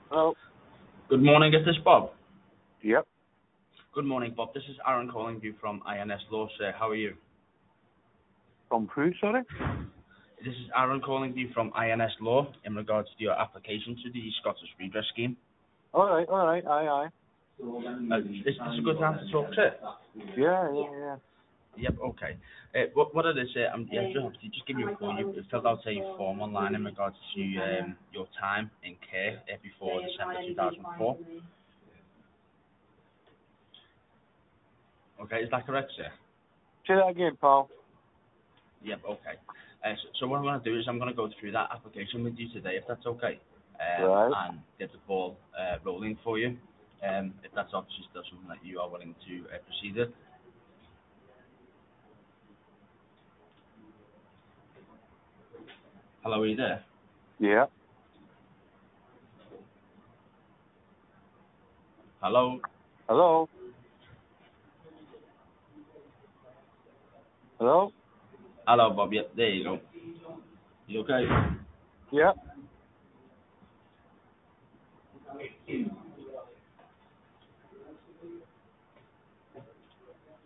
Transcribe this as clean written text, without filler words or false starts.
Hello. Good morning, is this Bob? Yep. Good morning, Bob. This is Aaron calling you from INS Law, sir. How are you? From who, sorry? This is Aaron calling you from INS Law in regards to your application to the Scottish Redress Scheme. Alright, aye. Is this a good time to talk, sir? Yeah. Yep, okay. What it is, just give you a call. You filled out a form online in regards to your time in care before December 2004. Okay, is that correct, sir? Say that again, pal. Yep, okay. So what I'm going to do is I'm going to go through that application with you today, if that's okay, Right. and get the ball rolling for you, if that's obviously still something that you are willing to proceed with. Hello, are you there? Yeah. Hello? Hello? Hello? Hello, Bob. Yep, there you go. You okay? Yeah.